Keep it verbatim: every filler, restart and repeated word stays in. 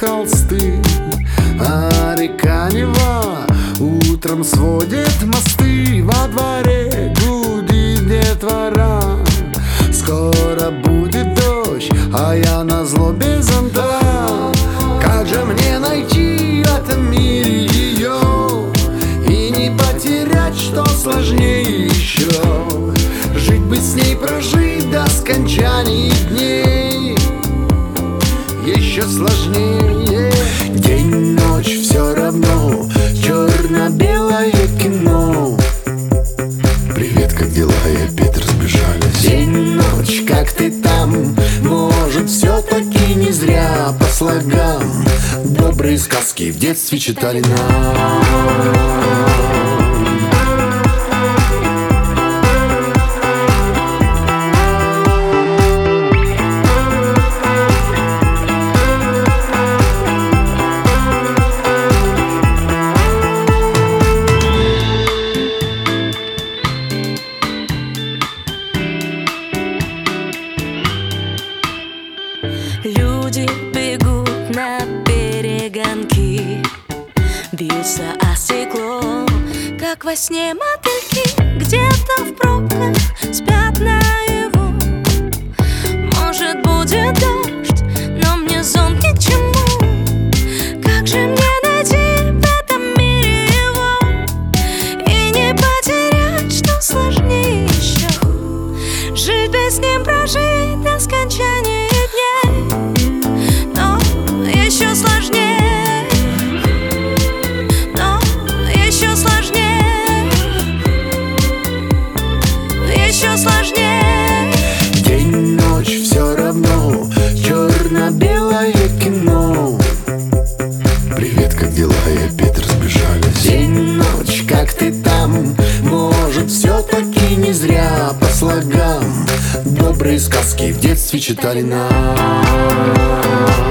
холсты, а река Нева утром сводит мосты. Во дворе гудит детвора, скоро будет дождь, а я назло без зонта. Как же мне найти в этом мире ее и не потерять, что сложнее еще? Жить бы с ней, прожить до скончания дней еще сложнее. День, ночь, все равно, черно-белое кино. Привет, как дела? И опять разбежались. День, ночь, как ты там? Может, все-таки не зря по слогам добрые сказки в детстве читали нам. Люди бегут на перегонки, бьются о стекло, как во сне мотыльки. Где-то в пробках спят наяву. Может, будет дождь, но мне зонт ни к чему. Как же мне найти в этом мире его и не потерять, что сложнее еще? Жить без ним, прожить до скончания еще сложнее, но еще сложнее, еще сложнее. День, ночь, все равно, черно-белое кино. Привет, как дела? И опять разбежались. День, ночь, как ты там? Может, все-таки не зря по слогам добрые сказки в детстве читали нам.